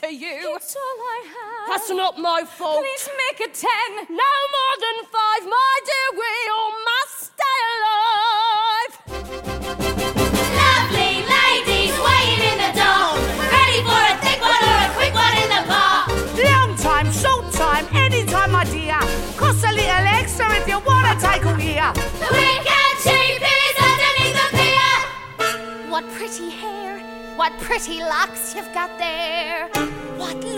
to you. It's all I have. That's not my fault. Please make it 10. No more than 5, my dear, we all must stay alive. Lovely ladies waiting in the door, ready for a thick one or a quick one in the bar. Long time, short time, anytime, my dear. Cost a little extra if you want to take all year. The quick and cheap is underneath the pier. What pretty hair, what pretty locks you've got there. What